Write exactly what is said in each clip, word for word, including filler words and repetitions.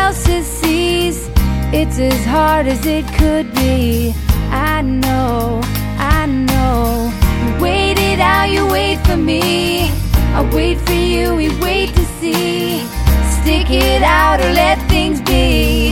else's seas. It's as hard as it could be. I know, I know. You wait it out, you wait for me. I wait for you, we wait to see. Stick it out or let things be.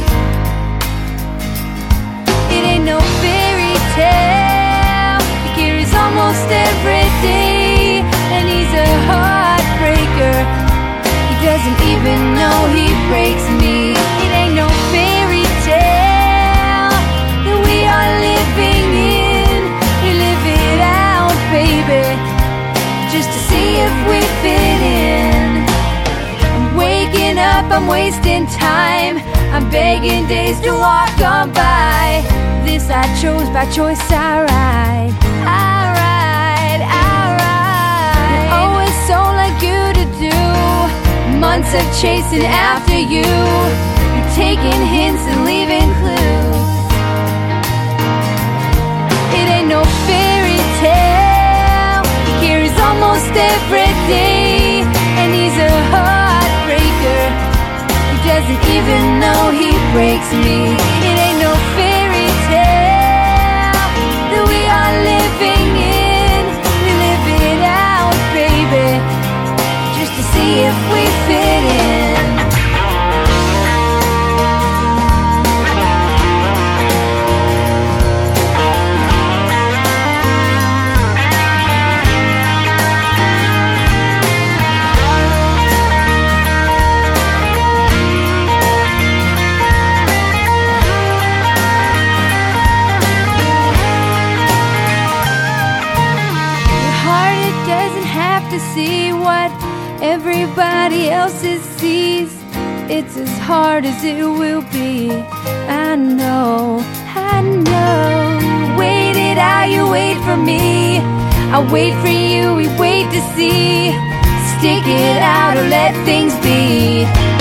It ain't no fairy tale. He carries almost every day, and he's a heartbreaker. He doesn't even know he breaks me. It ain't no fairy tale that we are living in. We live it out, baby, just to see if we fit in. I'm waking up, I'm wasting time. I'm begging days to walk on by. This I chose, by choice I ride. I ride, I ride. Oh, it's so like you to do. Months of chasing after you. You're taking hints and leaving clues. It ain't no fairy tale. He carries almost every day, and he's a heartbreaker. He doesn't even know he breaks me. It ain't no fairy tale that we are living in. We live it out, baby, just to see if we fit in. To see what everybody else sees. It's as hard as it will be. I know, I know. Wait it out, you wait for me. I wait for you, we wait to see. Stick it out or let things be.